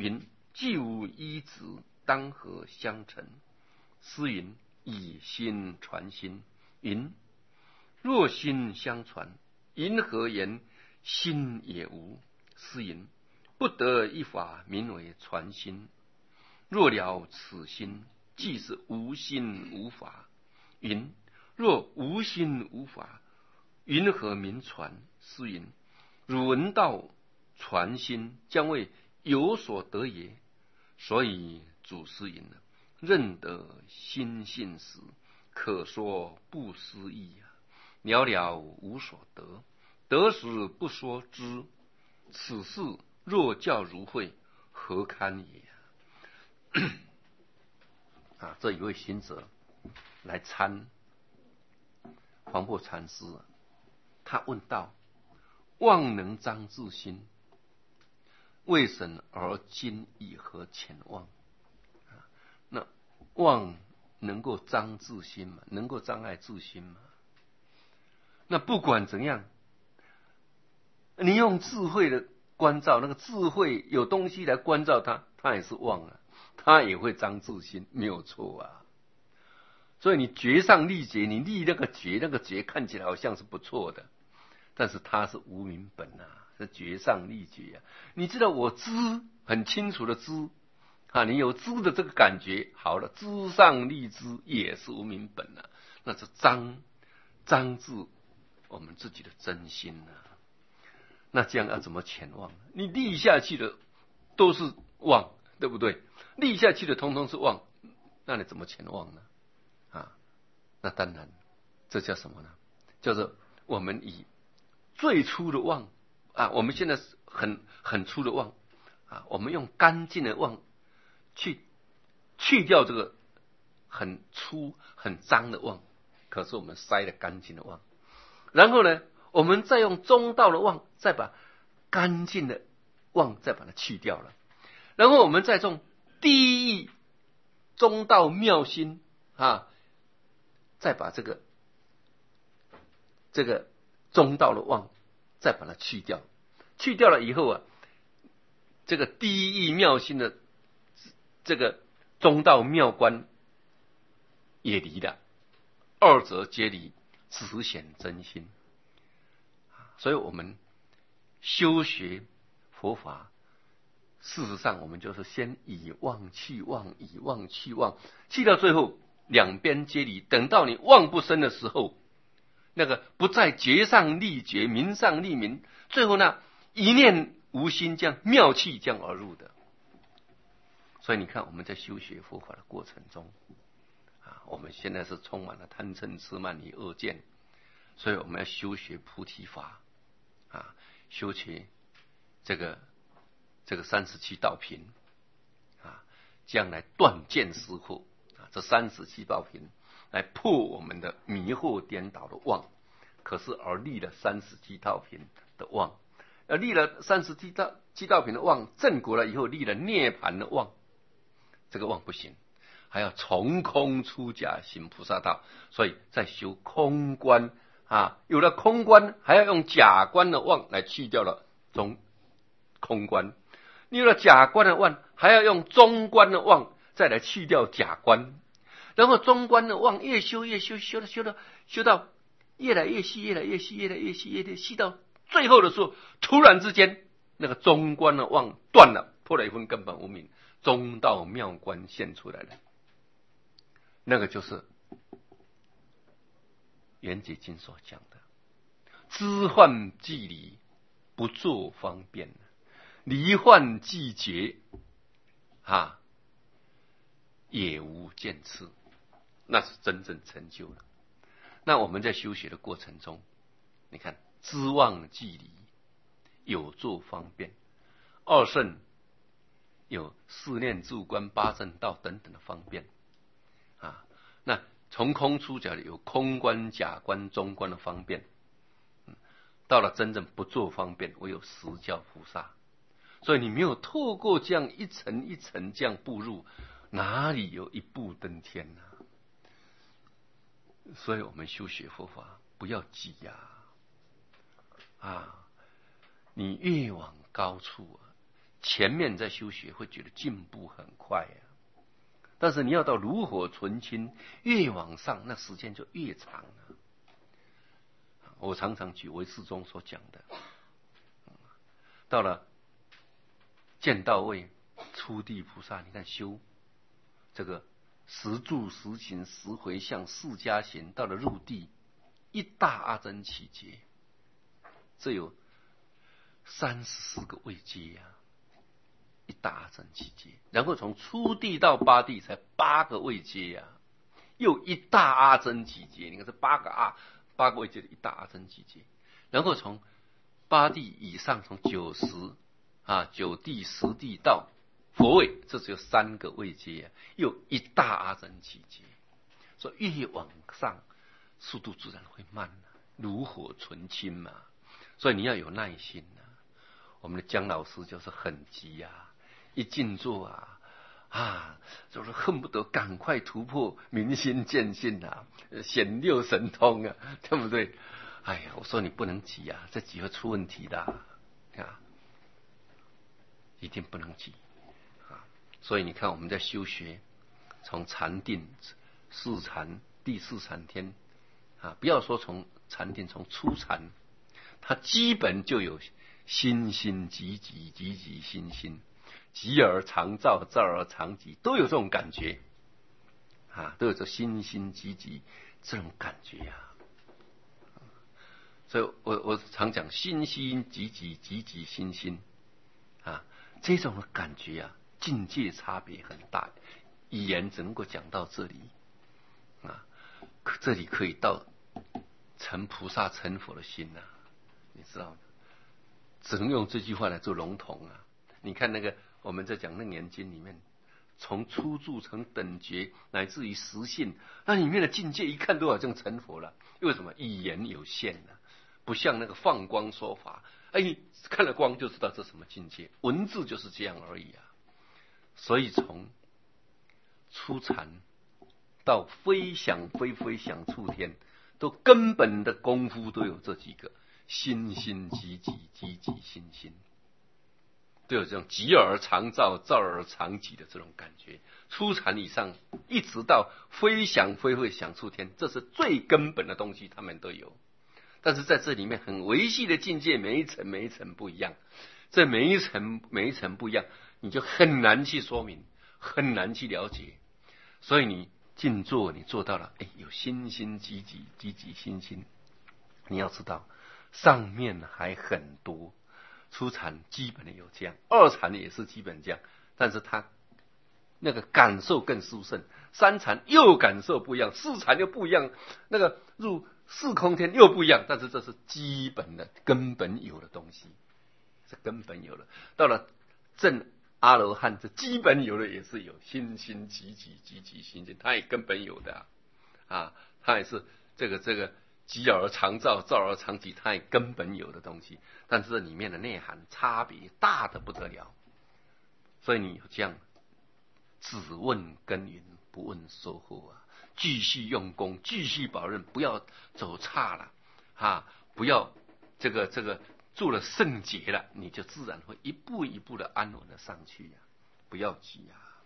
云：既无一子，当何相成？诗云：以心传心。云：若心相传，云何言心也无？诗云：不得一法，名为传心。若了此心，即是无心无法。云：若无心无法，云何名传？诗云：汝闻道传心，将为有所得也。所以祖师云了：认得心性时，可说不思议啊！了了无所得，得时不说知。此事若教如会，何堪也啊！这一位行者来参黄檗禅师，他问道：妄能彰自心，未审而今以何前妄？那妄能够彰自心吗？能够障碍自心吗？那不管怎样，你用智慧的关照，那个智慧有东西来关照它，它也是妄啊，它也会彰自心，没有错啊。所以你觉上立觉，你立那个觉看起来好像是不错的，但是它是无明本啊，是觉上立觉啊。你知道我知很清楚的知啊，你有知的这个感觉，好了，知上立知也是无明本啊，那是彰自我们自己的真心啊。那这样要怎么遣妄？你立下去的都是妄，对不对？立下去的通通是妄，那你怎么遣妄呢？啊，那当然，这叫什么呢？叫做我们以最初的妄啊，我们现在是很粗的妄啊，我们用干净的妄去掉这个很粗很脏的妄，可是我们塞了干净的妄，然后呢，我们再用中道的妄，再把干净的妄再把它去掉了，然后我们再种第一义中道妙心啊，再把这个中道的妄再把它去掉，去掉了以后啊，这个第一义妙心的这个中道妙观也离了，二者皆离，只显真心。所以我们修学佛法，事实上我们就是先以妄去妄，以妄去妄，去到最后两边皆离，等到你妄不生的时候，那个不在觉上立觉，名上立名，最后呢一念无心，这样妙气这样而入的。所以你看我们在修学佛法的过程中啊，我们现在是充满了贪嗔痴慢疑恶见，所以我们要修学菩提法啊，修学这个37道品啊，将来断见思惑啊，这37道品来破我们的迷惑颠倒的妄。可是而立了37道品的妄，立了37道品的妄，正果了以后立了涅槃的妄，这个妄不行，还要从空出假行菩萨道，所以在修空观啊，有了空观，还要用假观的妄来去掉了空观，你有了假观的妄，还要用中观的妄再来去掉假观，然后中观的妄越修越修，修到越来越细，越来越细，越来越细，越来越细，到最后的时候，突然之间那个中观的妄断了，破了一分根本无明，中道妙观现出来了，那个就是圆觉经所讲的知幻即离，不作方便，离幻即觉啊，也无见次，那是真正成就了。那我们在修学的过程中，你看知妄即离，有作方便，二圣有四念住观八正道等等的方便啊。那从空出假的有空观假观中观的方便，到了真正不做方便，唯有实教菩萨。所以你没有透过这样一层一层这样步入，哪里有一步登天呢？所以我们修学佛法不要急啊！你越往高处前面在修学会觉得进步很快啊，但是你要到炉火纯青，越往上那时间就越长了。我常常举唯识中所讲的，到了见到位初地菩萨，你看修这个十住十行十回向四加行，到了入地一大阿僧祇劫，这有34个位阶啊，一大阿僧祇劫。然后从初地到八地才8个位阶啊，又一大阿僧祇劫。你看这8个位阶的一大阿僧祇劫。然后从八地以上，从9地10地到佛位，这只有3个位阶啊，又一大阿僧祇劫。所以越往上速度自然会慢啊，炉火纯青嘛。所以你要有耐心啊。我们的姜老师就是很急啊，一静坐就是恨不得赶快突破明心见性啊，显六神通啊，对不对？哎呀，我说你不能急啊，这急会出问题的啊，一定不能急啊。所以你看我们在修学，从禅定四禅第四禅天啊，不要说从禅定，从初禅，它基本就有心心急急急急心心，急而常躁，躁而常急，都有这种感觉啊，都有这心心急急这种感觉啊。所以我常讲心心急急急急心心啊，这种的感觉啊，境界差别很大。语言只能够讲到这里啊，这里可以到成菩萨成佛的心啊，你知道吗？只能用这句话来做笼统啊。你看那个我们在讲《楞严经》里面，从初住成等觉，乃至于实性，那里面的境界一看都好像成佛了。为什么？语言有限啊，不像那个放光说法，看了光就知道这什么境界，文字就是这样而已啊。所以从初禅到非想非非想处天，都根本的功夫都有这几个。心心急急急急心心，都有这种急而常躁，躁而常急的这种感觉。初禅以上，一直到非想非非想处天，这是最根本的东西，他们都有。但是在这里面很微细的境界，每一层每一层不一样，这每一层每一层不一样，你就很难去说明，很难去了解。所以你静坐，你做到了，有心心急急急急心心，你要知道。上面还很多，初禅基本的有这样，二禅也是基本这样，但是它那个感受更殊胜，三禅又感受不一样，四禅又不一样，那个入四空天又不一样，但是这是基本的根本有的东西，是根本有的。到了正阿罗汉，这基本有的也是有，心心急急急急心心，它也根本有的啊，它也是这个急而常躁，躁而常急，它也根本有的东西，但是这里面的内涵差别大得不得了。所以你有这样，只问耕耘，不问收获啊！继续用功，继续保任，不要走差了不要这个做了圣洁了，你就自然会一步一步的安稳的上去呀，不要急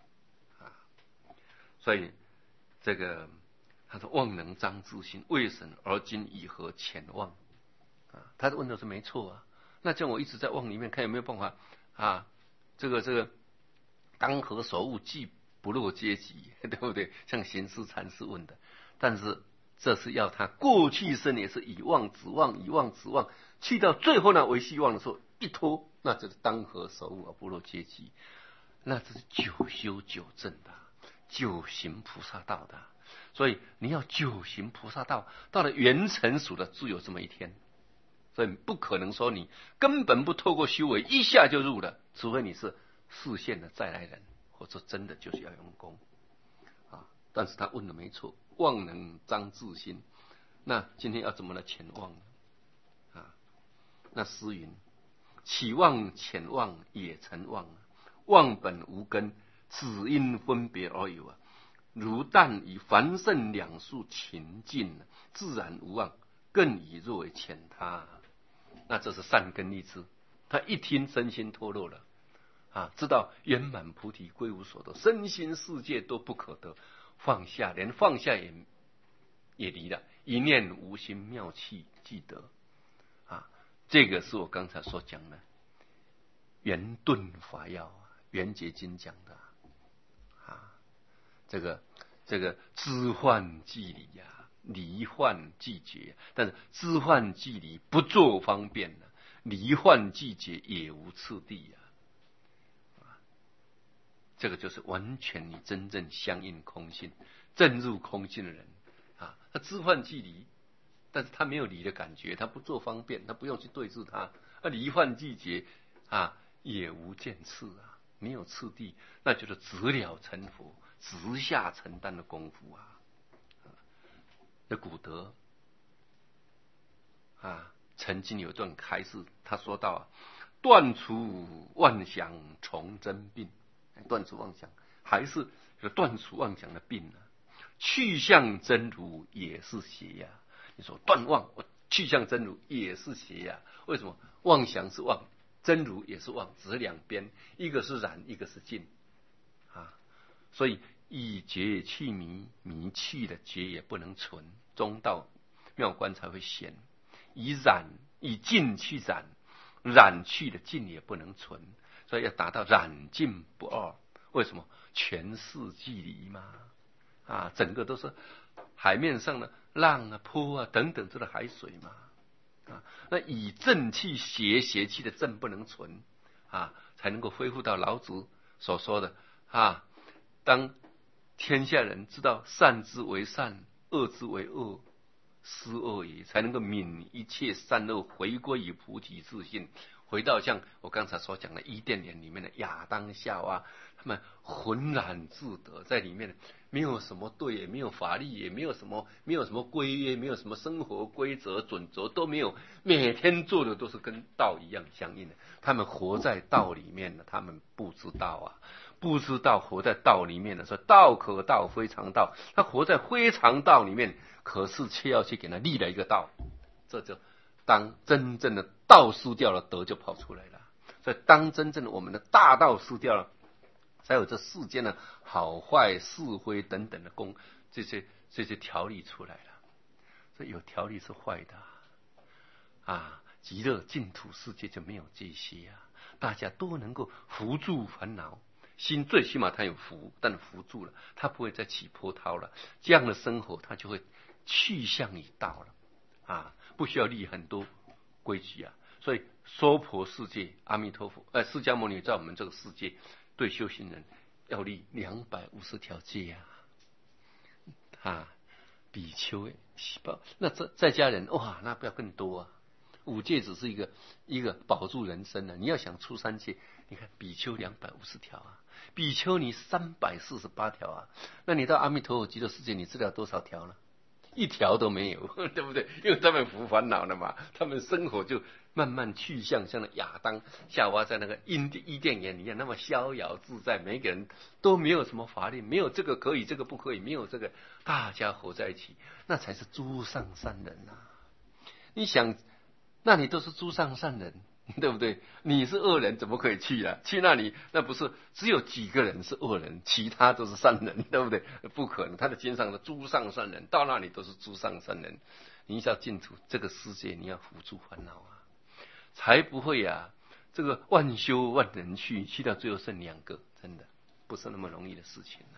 所以这个。他说：“妄能彰自心，未审而今以何遣妄？”他的问的是没错啊。那叫我一直在妄里面看有没有办法这个当何所悟，即不落阶级，对不对？像贤师禅师问的，但是这是要他过去生也是以妄指妄，以妄指妄，去到最后那唯系妄的时候一脱，那就是当何所悟而不落阶级，那这是久修久证的，久行菩萨道的。所以你要久行菩萨道，到了圆成熟的，只有这么一天。所以不可能说你根本不透过修为一下就入了，除非你是示现的再来人，或者真的就是要用功但是他问的没错，妄能彰自心。那今天要怎么来遣妄呢？那诗云：起妄遣妄也成妄，妄本无根，只因分别而有如但以凡圣两数情境，自然无妄，更以若为遣他。那这是善根利智，他一听身心脱落了知道圆满菩提归无所得，身心世界都不可得，放下，连放下也离了，一念无心妙气即得这个是我刚才所讲的圆顿法要圆觉经讲的这个知幻即离离幻即觉，但是知幻即离不作方便离幻即觉也无次第这个就是完全你真正相应空性，正入空性的人他知幻即离，但是他没有离的感觉，他不做方便，他不用去对治他，离幻即觉也无见次没有次第，那就是直了成佛，直下承担的功夫这古德曾经有段开示，他说到断除妄想从真病，断除妄想还是断除妄想的病去向真如也是邪你说断妄，我去向真如也是邪为什么？妄想是妄，真如也是妄，只是两边，一个是染，一个是净所以以觉去迷，迷去的觉也不能存，中道妙观才会显。以净去染，染去的净也不能存，所以要达到染净不二。为什么？全是距离嘛整个都是海面上的浪波等等，这个海水嘛那以正气邪，邪气的正不能存才能够恢复到老子所说的当天下人知道善之为善，恶之为恶，思恶也，才能够泯一切善恶，回归于菩提自信，回到像我刚才所讲的伊甸园里面的亚当夏娃，他们浑然自得，在里面没有什么对，也没有法律，也没有什么规约，没有什么生活规则准则都没有，每天做的都是跟道一样相应的。他们活在道里面的，他们不知道不知道活在道里面的，说道可道非常道，他活在非常道里面，可是却要去给他立了一个道，这就当真正的道失掉了，德就跑出来了。所以当真正的我们的大道失掉了，才有这世间的好坏是非等等的这些条例出来了。所以有条例是坏的极乐净土世界就没有这些大家都能够扶住烦恼，心最起码他有扶，但扶住了，他不会再起波涛了，这样的生活他就会去向于道了不需要立很多规矩所以娑婆世界，阿弥陀佛释迦牟尼在我们这个世界对修行人要立250条戒比丘那在家人那不要更多5戒只是一个保住人生你要想出3戒，你看比丘250条比丘尼348条那你到阿弥陀佛极乐世界，你知道多少条呢？1条都没有，对不对？因为他们服烦恼了嘛，他们生活就慢慢去向像亚当夏娃在那个伊甸园一样，那么逍遥自在，每个人都没有什么法律，没有这个可以，这个不可以，没有这个，大家活在一起，那才是诸上善人你想，那你都是诸上善人，对不对？你是恶人，怎么可以去去那里，那不是只有几个人是恶人，其他都是善人，对不对？不可能，他的经上的诸上善人，到那里都是诸上善人。你要进出这个世界，你要扶住烦恼才不会这个万修万人去到最后剩2个，真的不是那么容易的事情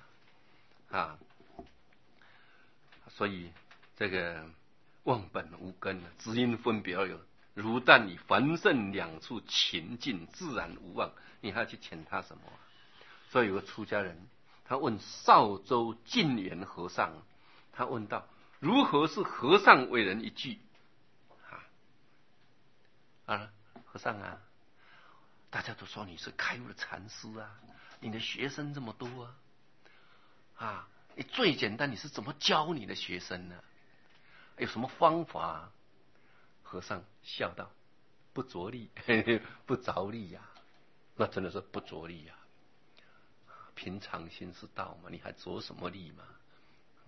所以这个忘本无根只因分别而有。如但以凡圣2处情境，自然无妄，你还要去谴他什么所以有个出家人，他问少州净圆和尚，他问道：如何是和尚为人一句和尚大家都说你是开悟的禅师你的学生这么多你最简单，你是怎么教你的学生呢？有什么方法和尚笑道：不着力不着力那真的是不着力平常心是道嘛，你还着什么力嘛？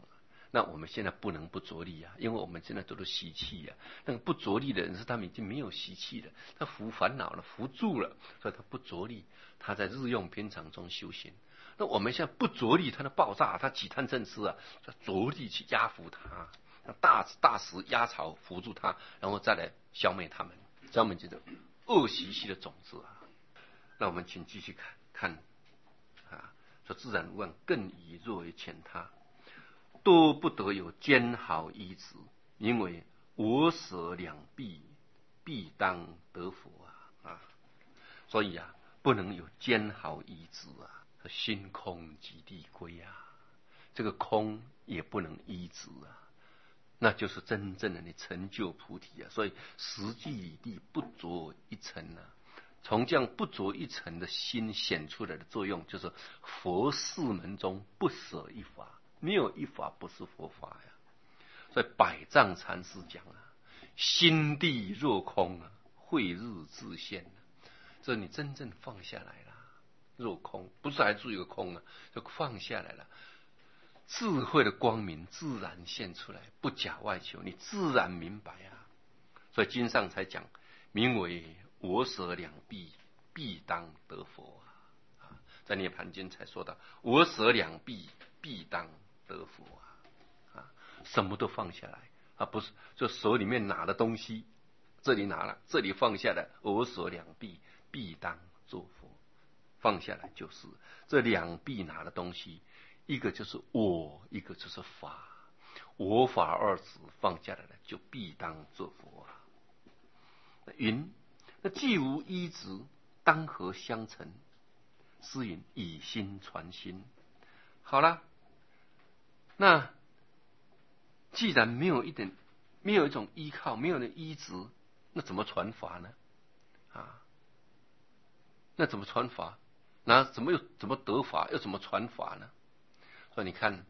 那我们现在不能不着力啊，因为我们现在都是习气啊。那个不着力的人是他们已经没有习气了，他服烦恼了，服住了，所以他不着力，他在日用平常中修行。那我们现在不着力，他的爆炸，他几贪嗔痴啊，着力去压服他，大石压槽扶住他，然后再来消灭他们，消灭这种恶习气的种子啊。那我们请继续看啊，说自然无妄，更以若为遣他，都不得有坚好依止，因为我舍两臂，必当得佛啊！所以啊，不能有坚好依止啊。心空即地归啊，这个空也不能依止啊，那就是真正的你成就菩提啊。所以实际地不着一尘啊，从这样不着一尘的心显出来的作用，就是佛四门中不舍一法，没有一法不是佛法呀。所以百丈禅师讲啊，心地若空啊，慧日自现啊。这你真正放下来了，若空不是还住一个空啊，就放下来了，智慧的光明自然现出来，不假外求，你自然明白啊。所以经上才讲，名为我舍两臂，必当得佛啊。在涅盘经才说到，我舍两臂，必当得佛啊。什么都放下来啊，不是就手里面拿的东西，这里拿了，这里放下来，我舍两臂，必当作佛。放下来就是这两臂拿的东西，一个就是我，一个就是法。我法二字放下来了，就必当作佛啊。云，那既无依止，当何相成？是云以心传心。好了，那既然没有一种依靠，没有人依止，那怎么传法呢？啊，那怎么传法？那怎么得法？又怎么传法呢？所以你看，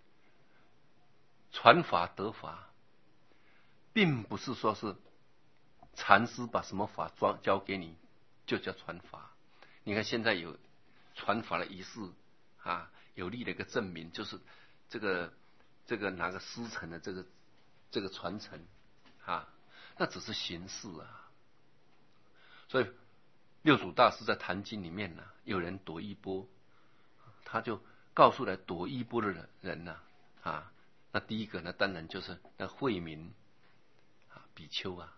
传法得法，并不是说是禅师把什么法教给你就叫传法。你看现在有传法的仪式啊，有立了一个证明，就是这个哪个师承的这个传承啊，那只是形式啊。所以六祖大师在《坛经》里面呢，有人夺衣钵，他就告诉来夺衣钵的人呢啊，那第一个呢，当然就是那慧明啊比丘啊，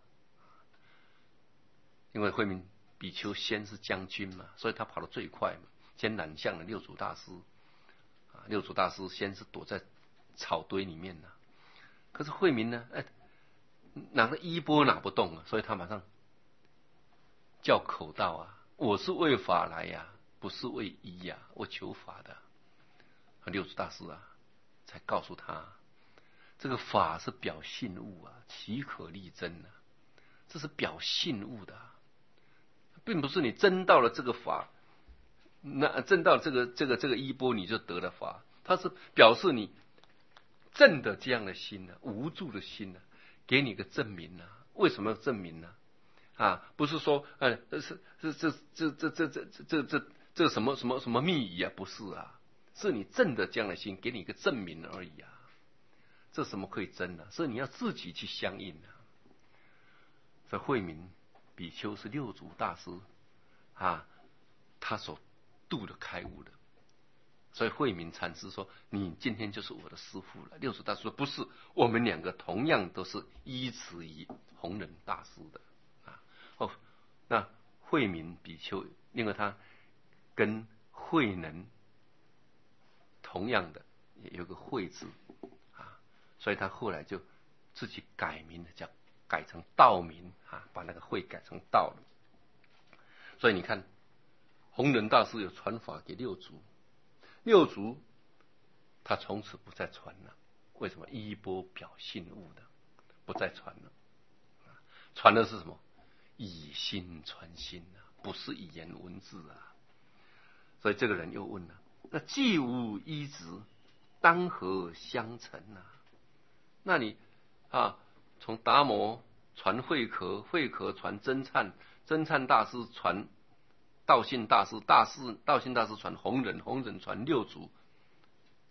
因为慧明比丘先是将军嘛，所以他跑得最快嘛，先揽向了六祖大师啊。六祖大师先是躲在草堆里面呢，可是慧明呢，拿个衣钵拿不动啊，所以他马上叫口道啊，我是为法来呀，不是为衣呀，我求法的。六祖大师啊，才告诉他，这个法是表信物啊，岂可立真呢？这是表信物的，并不是你真到了这个法，那真到这个衣钵你就得了法，它是表示你正的这样的心呢，无助的心呢，给你个证明呢。为什么要证明呢？啊，不是说，这什么密语啊？不是啊，是你正的这样的心，给你一个证明而已啊。这什么可以真呢？是你要自己去相应啊。所以慧明比丘是六祖大师啊，他所度的开悟的。所以慧明禅师说：“你今天就是我的师父了。”六祖大师说：“不是，我们两个同样都是依止于弘忍大师的。”哦，那慧明比丘，另外他跟慧能同样的也有个慧字啊，所以他后来就自己改名的，改成道名啊，把那个慧改成道了。所以你看，弘忍大师有传法给六祖，六祖他从此不再传了。为什么？衣钵表信物的，不再传了。传的是什么？以心传心啊，不是语言文字啊。所以这个人又问了：那既无依止，当何相成啊？那你啊，从达摩传慧可，慧可传真忏，真忏大师传道信大师，道信大师传弘忍，弘忍传六祖，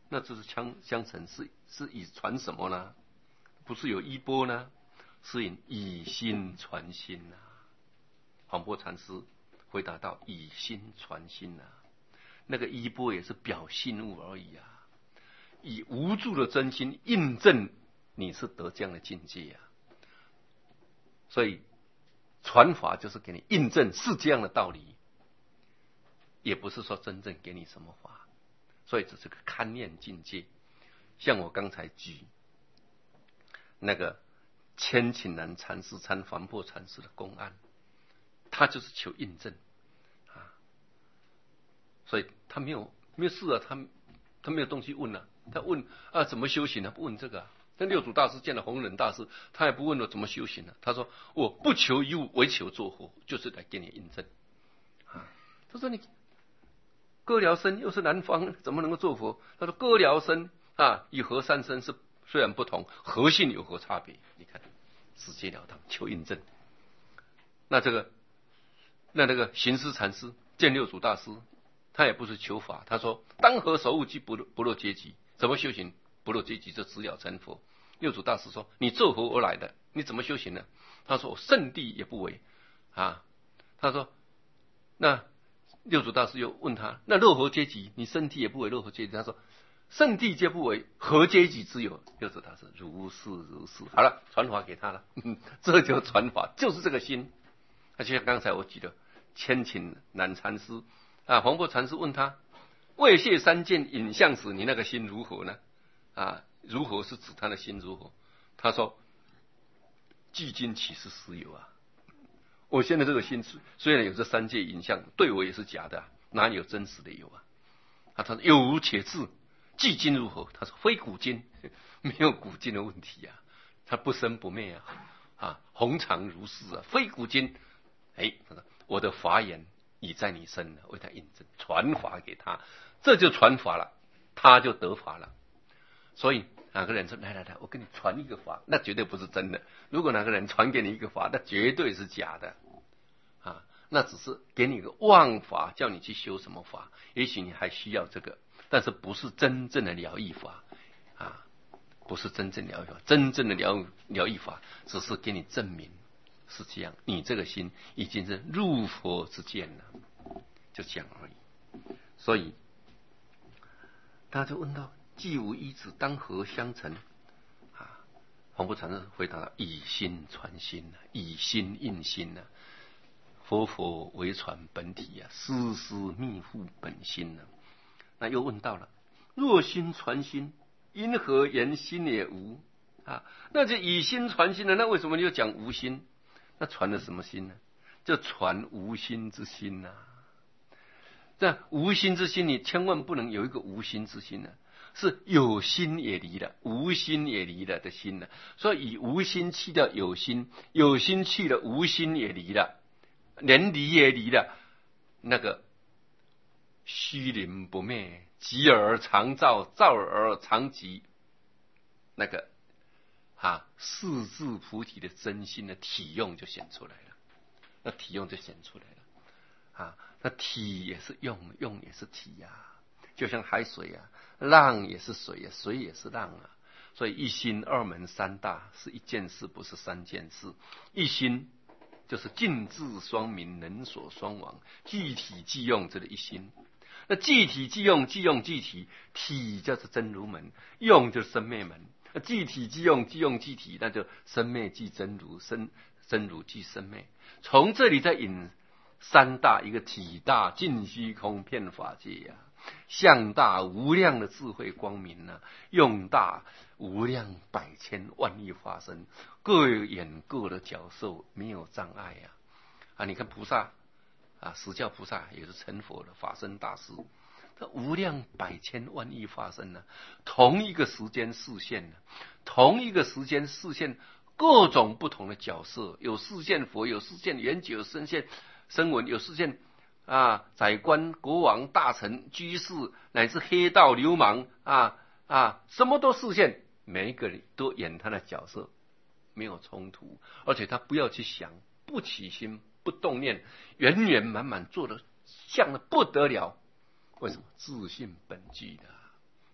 那这是相承是以传什么呢？不是有衣钵呢？是以心传心啊。黄檗禅师回答道：以心传心啊，那个衣钵也是表信物而已啊，以无助的真心印证你是得这样的境界啊。所以传法就是给你印证是这样的道理，也不是说真正给你什么法，所以这是个勘验境界。像我刚才举那个千顷南禅师参黄檗禅师的公案，他就是求印证啊，所以他没有事啊，他没有东西问啊，他问啊怎么修行啊，不问这个啊。那六祖大师见了弘忍大师，他也不问我怎么修行啊，他说我不求一物，唯求做佛，就是来给你印证啊。他说你歌寮僧又是南方，怎么能够做佛？他说歌寮僧啊，与和山僧是虽然不同，核心有何差别？你看，直截了当求印证。那这个行思禅师见六祖大师，他也不是求法，他说当何守护即不落阶级？怎么修行不落阶级就直了成佛？六祖大师说：你做佛而来的，你怎么修行呢？他说：我圣地也不为啊。他说：那六祖大师又问他：那若何阶级？你圣地也不为，若何阶级？他说：圣地皆不为，何阶级之有？六祖大师如是如是。好了，传法给他了，这就传法，就是这个心。那就像刚才我举的千顷南禅师啊，黄檗禅师问他：未谢三见影像时，你那个心如何呢？啊，如何是指他的心如何？他说：距今岂是实有啊？我现在这个心虽然有这三界影像，对我也是假的啊，哪里有真实的有啊？他说：有如且至，距今如何？他说：非古今，没有古今的问题啊，他不生不灭啊，恒常如是啊，非古今。他说我的法眼已在你身了，为他印证，传法给他，这就传法了，他就得法了。所以哪个人说来，我给你传一个法，那绝对不是真的。如果哪个人传给你一个法，那绝对是假的啊，那只是给你一个妄法，叫你去修什么法，也许你还需要这个，但是不是真正的疗愈法啊，不是真正疗愈法，真正的疗愈法只是给你证明是这样，你这个心已经是入佛之见了，就这样而已。所以大家就问到：既无一子，当何相成？啊，黄檗禅师回答了：以心传心啊，以心印心啊。佛为传本体啊，丝丝密护本心啊。那又问到了：若心传心，因何言心也无啊？那就以心传心了，那为什么又讲无心？那传的什么心呢？就传无心之心啊。这无心之心，你千万不能有一个无心之心呢，是有心也离了，无心也离了的心呢。所以以无心去掉有心，有心去了，无心也离了，连离也离了。那个虚灵不灭，寂而常照，照而常寂，那个四智菩提的真心的体用就显出来了。那体用就显出来了那体也是用，用也是体就像海水浪也是水水也是浪所以一心二门三大是一件事，不是三件事。一心就是尽智双明，能所双亡，即体即用，这个一心。那即体即用，即用即体，体就是真如门，用就是生灭门。即体即用，即用即体，那就生灭即真如，真如即生灭。从这里再引三大，一个体大，尽虚空遍法界相大无量的智慧光明用大无量百千万亿化身，各演各的角色，没有障碍你看菩萨十教菩萨也是成佛的法身大师，他无量百千万亿化身同一个时间视线同一个时间视线各种不同的角色，有视线佛，有视线圆觉，有视线声闻，有视线宰官、国王、大臣、居士，乃至黑道流氓什么都视线，每一个人都演他的角色，没有冲突，而且他不要去想，不起心不动念，圆圆满满做的像的不得了。为什么？自信本具的，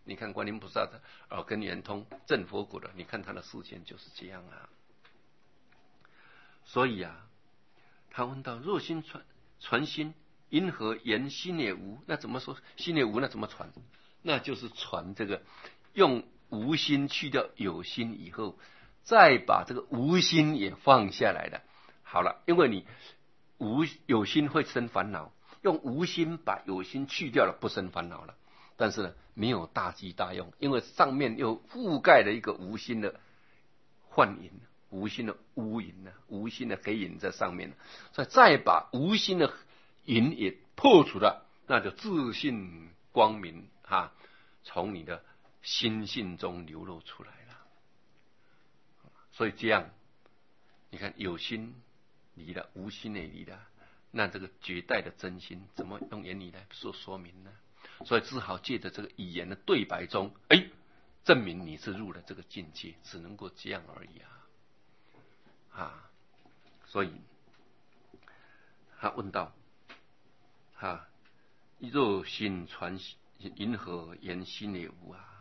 你看观音菩萨的耳根圆通证佛果的，你看他的示现就是这样啊。所以啊，他问到若心传心，因何言心也无？那怎么说心也无？那怎么传？那就是传这个用无心去掉有心以后，再把这个无心也放下来了。好了，因为你有心会生烦恼，用无心把有心去掉了，不生烦恼了。但是呢，没有大机大用，因为上面又覆盖了一个无心的幻影，无心的乌云呢，无心的黑影在上面，所以再把无心的云也破除了，那就自信光明啊，从你的心性中流露出来了。所以这样，你看有心离了，无心也离了，那这个绝代的真心怎么用言语来说明呢？所以只好借着这个语言的对白中，证明你是入了这个境界，只能够这样而已啊。所以他问道若心传因何言心也无啊？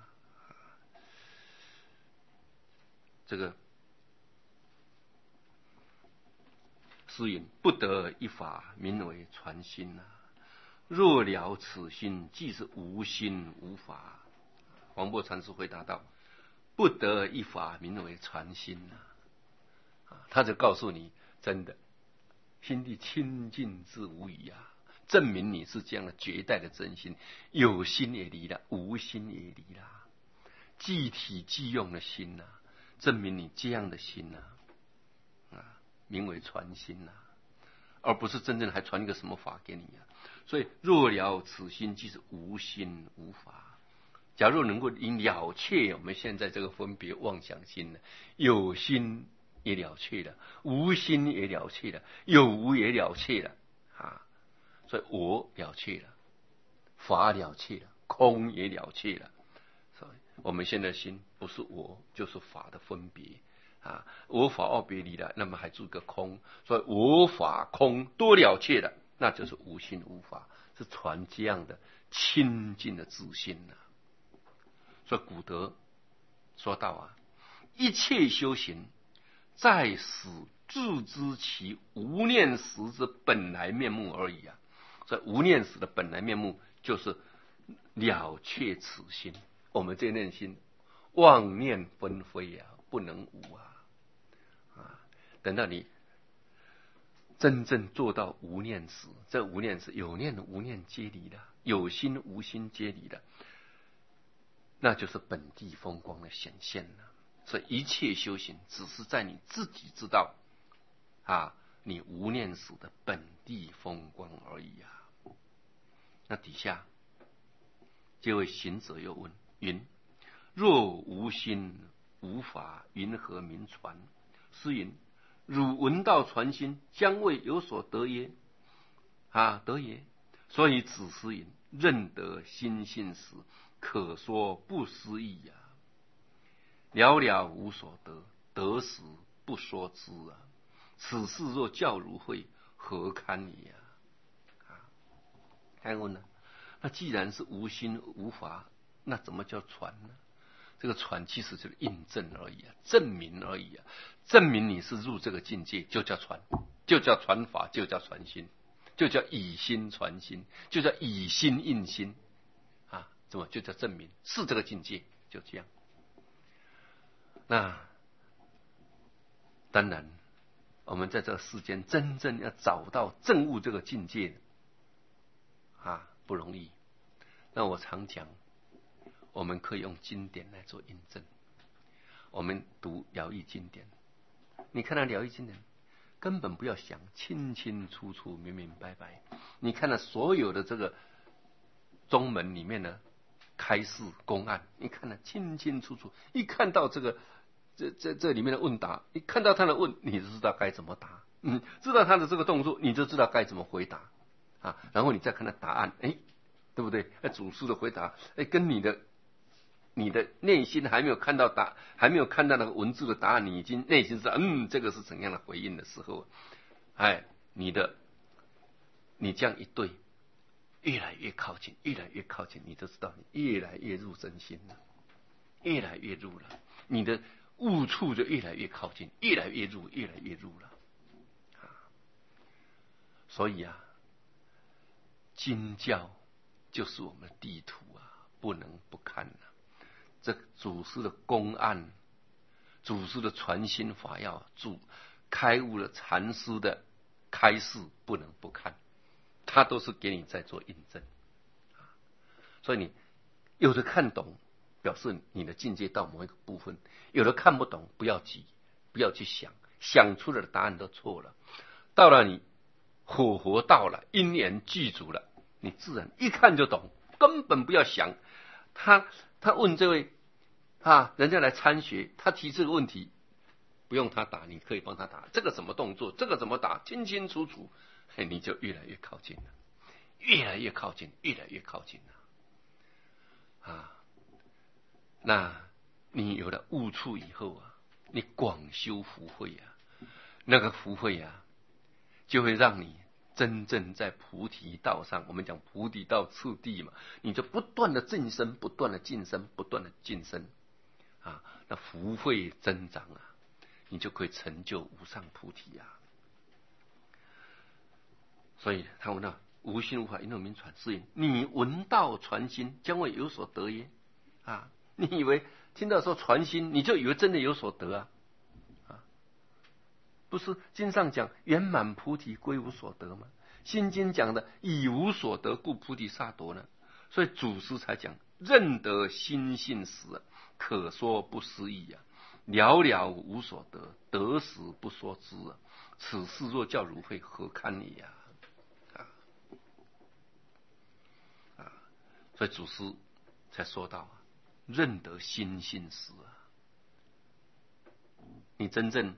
这个是云不得一法，名为传心啊。若了此心，即是无心无法。黄檗禅师回答道：不得一法，名为传心啊。他就告诉你，真的心地清净之无疑啊，证明你是这样的绝代的真心，有心也离了，无心也离了，即体即用的心啊，证明你这样的心啊，名为传心啊，而不是真正还传一个什么法给你啊。所以若了此心，即是无心无法。假如能够了却我们现在这个分别妄想心呢，有心也了却了，无心也了却了，有无也了却了啊。所以我了却了，法了却了，空也了却了。所以我们现在心不是我就是法的分别啊，我法二别离了，那么还住个空，所以我法空都了却了，那就是无心无法，是传这样的清净的自信啊。所以古德说到啊，一切修行在使自知其无念时之本来面目而已啊。所以无念时的本来面目就是了却此心，我们这念心妄念纷飞啊，不能无啊。等到你真正做到无念时，这无念时有念无念皆离了，有心无心皆离了，那就是本地风光的显现了。所以一切修行只是在你自己知道你无念时的本地风光而已啊。那底下这位行者又问云：若无心无法，云何名传？师云：汝闻道传心，将未有所得耶？得耶。所以子师云：认得心性时，可说不思议啊。了了无所得，得时不说之啊。此事若教汝会，何堪也啊？还问呢？那既然是无心无法，那怎么叫传呢？这个传其实就是印证而已啊，证明而已啊。证明你是入这个境界，就叫传，就叫传法，就叫传心，就叫以心传心，就叫以心印心怎么就叫证明是这个境界，就这样。那当然我们在这个世间真正要找到证悟这个境界不容易。那我常讲，我们可以用经典来做印证。我们读疗愈经典，你看到疗愈经典根本不要想，清清楚楚明明白白。你看到所有的这个宗门里面呢开示公案，你看得清清楚楚，一看到这个这里面的问答，一看到他的问，你就知道该怎么答，知道他的这个动作，你就知道该怎么回答然后你再看他答案，对不对？祖师的回答，跟你的内心还没有看到还没有看到那个文字的答案，你已经内心知道，这个是怎样的回应的时候，你这样一对， 越来越靠近，越来越靠近，你就知道你越来越入真心了，越来越入了，你的悟处就越来越靠近，越来越入，越来越入了。所以啊，经教就是我们的地图啊，不能不看啊。这祖师的公案，祖师的传心法要，开悟了禅师的开示，不能不看，他都是给你在做印证。所以你有的看懂，表示你的境界到某一个部分；有的看不懂，不要急，不要去想，想出来的答案都错了。到了你火候到了，因缘具足了，你自然一看就懂，根本不要想。他问这位人家来参学，他提这个问题，不用他答，你可以帮他答。这个怎么动作？这个怎么答？清清楚楚，你就越来越靠近了，越来越靠近，越来越靠近了。那你有了悟处以后啊，你广修福慧啊，那个福慧啊，就会让你真正在菩提道上，我们讲菩提道次第嘛，你就不断的晋升，不断的晋升，不断的晋升那福慧增长啊，你就可以成就无上菩提啊。所以他问到无心无法，因有名传是因，你闻道传心，将会有所得耶？你以为听到说传心，你就以为真的有所得不是经上讲圆满菩提归无所得吗？心经讲的以无所得故菩提萨埵呢？所以祖师才讲认得心性时，可说不思议了了无所得，得时不说之此事若教汝会，何堪也所以祖师才说到认得心性时你真正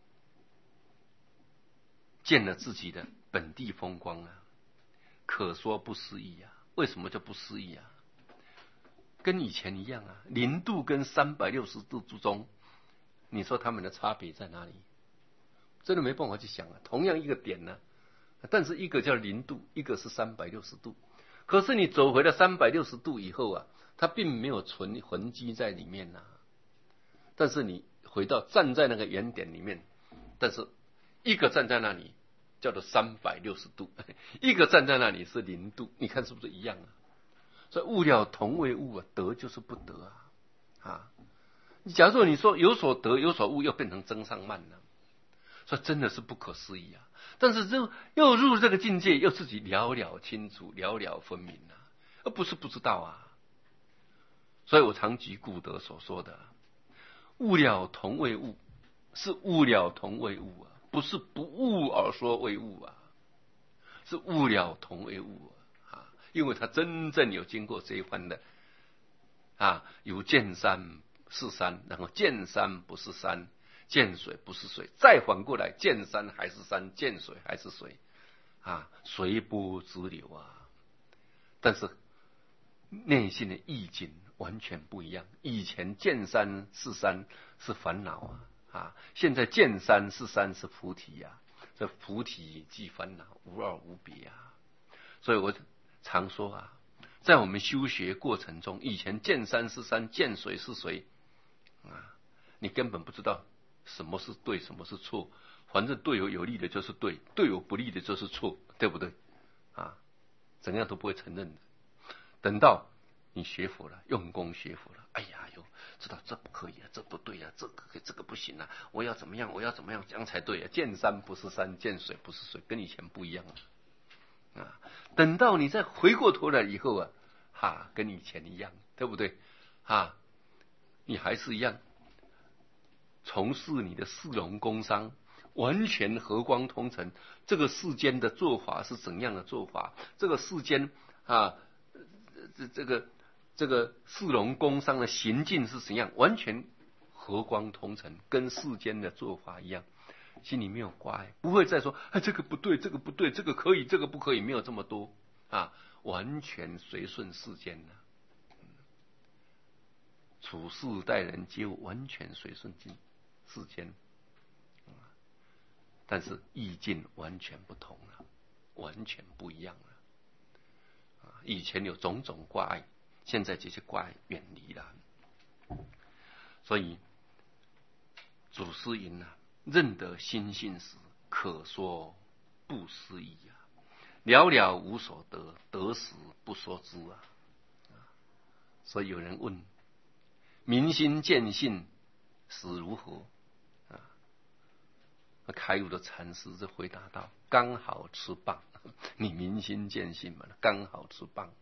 见了自己的本地风光可说不思议为什么叫不思议跟以前一样0度跟360度之中，你说他们的差别在哪里？真的没办法去想同样一个点但是一个叫0度，一个是360度。可是你走回了360度以后它并没有存痕迹在里面但是你回到站在那个原点里面，但是一个站在那里叫做360度，一个站在那里是0度，你看是不是一样所以悟了同为悟得就是不得假如说你说有所得有所悟，又变成增上慢了，所以真的是不可思议但是又入这个境界，又自己了了清楚，了了分明而不是不知道所以我常举古德所说的悟了同为悟，是悟了同为悟不是不悟而说为悟是悟了同为悟因为他真正有经过这一番的有见山是山，然后见山不是山，见水不是水，再反过来见山还是山，见水还是水随波逐流但是内心的意境完全不一样。以前见山是山是烦恼现在见山是山是菩提这菩提即烦恼，无二无别所以我常说在我们修学过程中，以前见山是山，见水是水你根本不知道什么是对，什么是错，反正对我有利的就是对，对我不利的就是错，对不对怎样都不会承认的。等到你学佛了，用功学佛了，哎呀知道这不可以这不对这个不行我要怎么样，我要怎么样，这样才对见山不是山，见水不是水，跟以前不一样等到你再回过头来以后跟以前一样，对不对你还是一样从事你的市容工商，完全和光同尘。这个世间的做法是怎样的做法？这个世间这个市容工商的行径是怎样？完全和光同尘，跟世间的做法一样，心里没有挂碍，不会再说这个不对，这个不对，这个可以，这个不可以，没有这么多完全随顺世间处事待人皆完全随顺世间但是意境完全不同完全不一样以前有种种挂碍，现在这些挂碍远离了。所以祖师云认得心性时，可说不思议寥寥无所得，得时不说之所以有人问：明心见性时如何？开悟的禅师就回答道：刚好吃棒。你明心见性嘛，刚好吃棒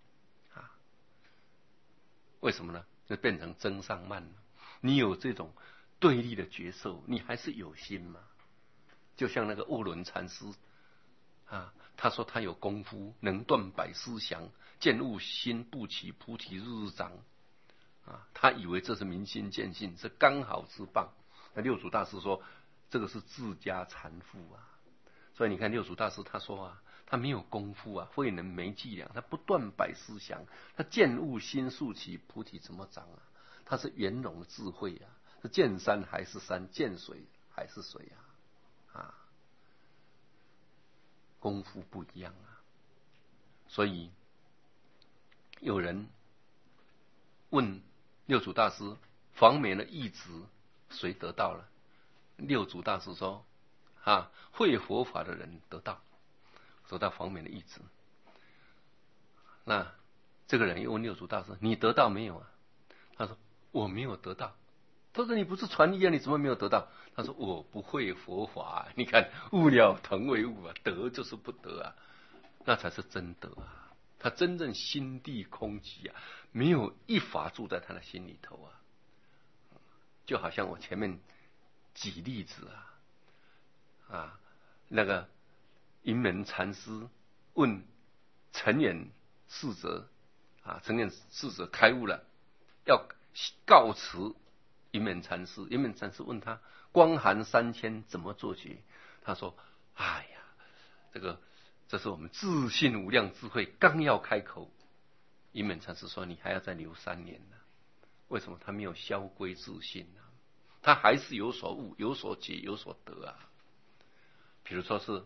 为什么呢？就变成增上慢了。你有这种对立的觉受，你还是有心嘛？就像那个悟伦禅师他说他有功夫，能断百思想，见悟心不起，菩提日日长他以为这是明心见性，是刚好之棒。那六祖大师说，这个是自家禅父所以你看六祖大师他说他没有功夫慧能没伎俩，他不断百思想，他见悟心速起，菩提怎么长他是圆融的智慧是见山还是山，见水还是水功夫不一样所以有人问六祖大师，房绵的义子谁得到了？六祖大师说会佛法的人得到房绵的义子。那这个人又问六祖大师：你得到没有他说：我没有得到。他说：你不是传译你怎么没有得到？他说：我不会佛法你看，悟了腾为悟得就是不得那才是真得他真正心地空寂没有一法住在他的心里头就好像我前面举例子那个云门禅师问陈远侍者陈远侍者开悟了，要告辞云门禅师。云门禅师问他：光寒3000怎么做决？他说：哎呀，这是我们自信无量智慧刚要开口。云门禅师说：你还要再留3年为什么？他没有消归自信他还是有所悟，有所解，有所得比如说是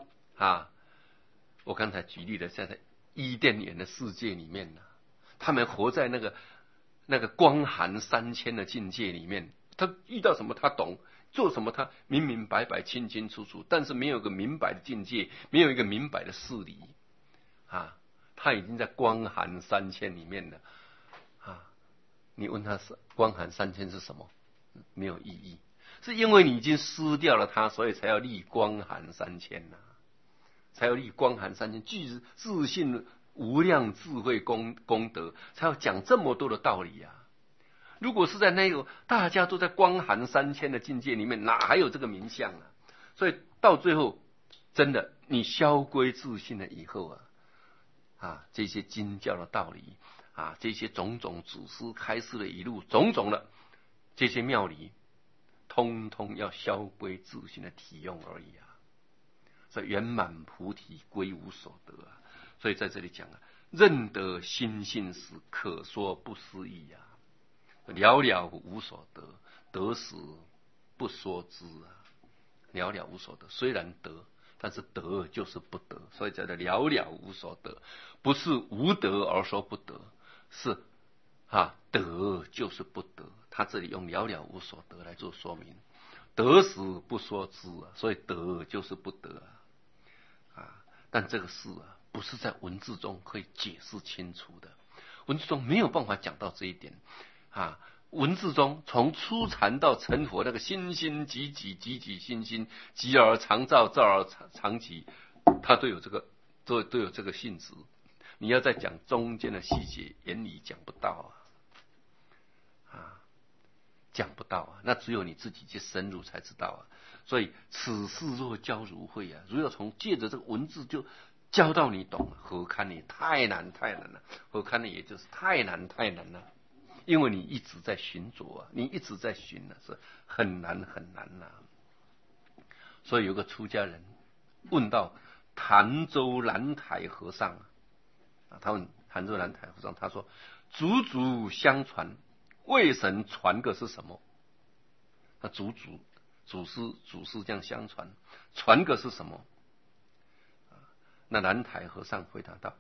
我刚才举例的，在伊甸园的世界里面他们活在那个光寒3000的境界里面，他遇到什么他懂，做什么他明明白白清清楚楚，但是没有一个明白的境界，没有一个明白的事理他已经在光寒3000里面了你问他是光寒3000是什么？没有意义，是因为你已经失掉了它，所以才要立光寒3000才要立光寒3000，具自信无量智慧功德，才要讲这么多的道理如果是在那个大家都在光寒3000的境界里面，哪还有这个名相所以到最后，真的你消归自信了以后这些经教的道理这些种种祖师开示的一路种种的这些妙理，通通要消归自信的体用而已所以圆满菩提归无所得所以在这里讲认得心性时，可说不思议寥寥无所得，得时不说之寥寥无所得，虽然得，但是得就是不得，所以叫做寥寥无所得，不是无得而说不得，是得就是不得。他这里用寥寥无所得来做说明，得时不说之所以得就是不得但这个事不是在文字中可以解释清楚的，文字中没有办法讲到这一点文字中从初禅到成佛，那个心心即己，即己心心，即而常照，照而常即，它都有这个都有这个性质。你要再讲中间的细节，原理讲不到讲不到那只有你自己去深入才知道所以此事若教如会如要从借着这个文字就教到你懂何堪呢？太难太难了，何堪呢？也就是太难太难了，因为你一直在寻着你一直在寻是很难很难所以有个出家人问到潭州兰台和尚他问潭州兰台和尚，他说：祖祖相传，为神传个是什么？那祖师这样相传，传个是什么？那兰台和尚回答道：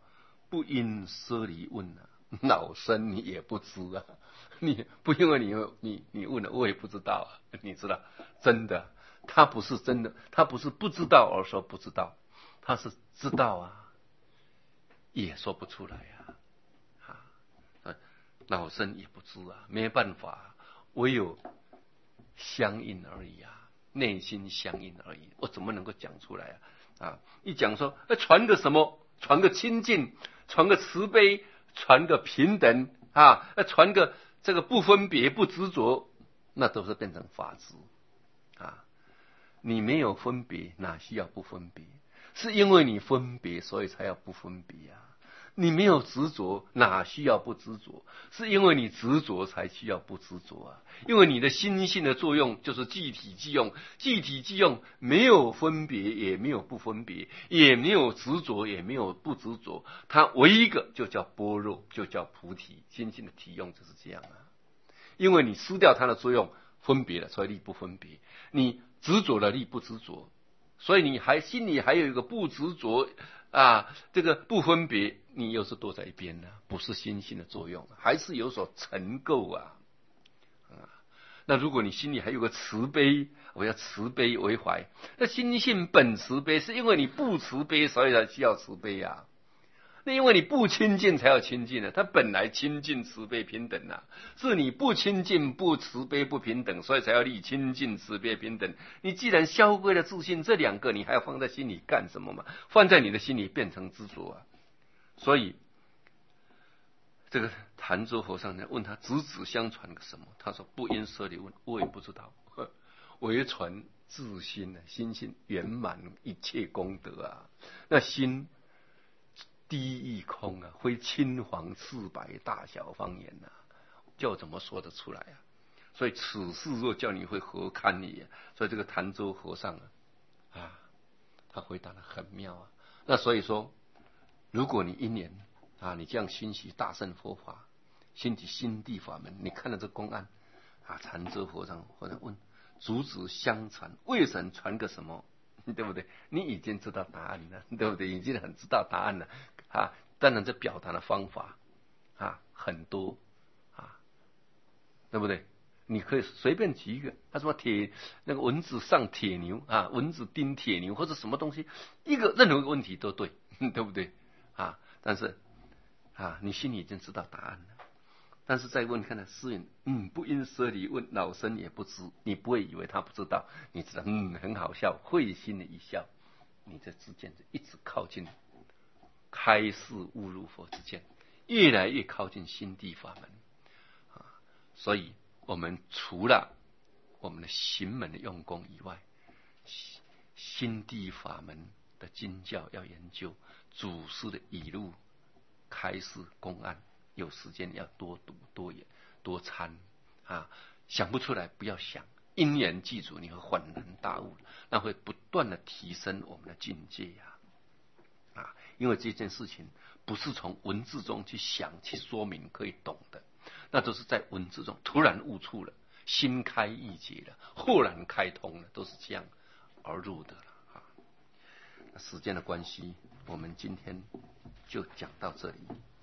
不因舍离问啊，老生你也不知啊。你不因为你问了，我也不知道啊。你知道，真的，他不是真的，他不是不知道而说不知道，他是知道啊，也说不出来啊。老生也不知啊，没办法，唯有相应而已啊，内心相应而已。我怎么能够讲出来啊？一讲说，传个什么？传个清净，传个慈悲，传个平等啊，传个这个不分别、不执着，那都是变成法执啊。你没有分别，哪需要不分别？是因为你分别，所以才要不分别啊。你没有执着，哪需要不执着？是因为你执着，才需要不执着啊。因为你的心性的作用就是即体即用，即体即用，没有分别，也没有不分别，也没有执着，也没有不执着，它唯一一个就叫般若，就叫菩提。心性的体用就是这样啊。因为你失掉它的作用，分别了，所以力不分别；你执着了，力不执着，所以你心里还有一个不执着啊，这个不分别，你又是躲在一边呢，不是心性的作用，还是有所成垢啊。那如果你心里还有个慈悲，我要慈悲为怀，那心性本慈悲，是因为你不慈悲，所以才需要慈悲啊。那因为你不亲近才要亲近啊，他本来亲近慈悲平等啊，是你不亲近不慈悲不平等，所以才要立亲近慈悲平等。你既然消归了自信，这两个你还要放在心里干什么嘛？放在你的心里变成执着啊。所以这个潭州和尚呢，问他子子相传个什么？他说不因舍离问，我也不知道，唯传自心啊，心性圆满一切功德啊，那心低亦空啊，非青黄赤白大小方言啊，叫怎么说得出来啊？所以此事若叫你会何堪也？所以这个潭州和尚他回答得很妙啊。那所以说，如果你因缘你这样欣喜大乘佛法，兴起心地法门，你看了这公案潭州和尚问：祖子相传，为什么传个什么？对不对？你已经知道答案了，对不对？已经很知道答案了当然这表达的方法很多对不对？你可以随便举一个，他说那个蚊子上铁牛蚊子叮铁牛或者什么东西，任何一个问题都对，对不对但是你心里已经知道答案了。但是再问看看诗云，不因舍离问，老生也不知。你不会以为他不知道，你知道，很好笑，会心的一笑，你这之间就一直靠近开示悟入佛之间，越来越靠近心地法门所以我们除了我们的行门的用功以外，心地法门的经教要研究，祖师的语录、开示公案，有时间要多读多研多参想不出来不要想，因缘记住，你会恍然大悟，那会不断的提升我们的境界因为这件事情不是从文字中去想去说明可以懂的，那都是在文字中突然悟出了，心开意解了，豁然开通了，都是这样而入的了时间的关系，我们今天就讲到这里。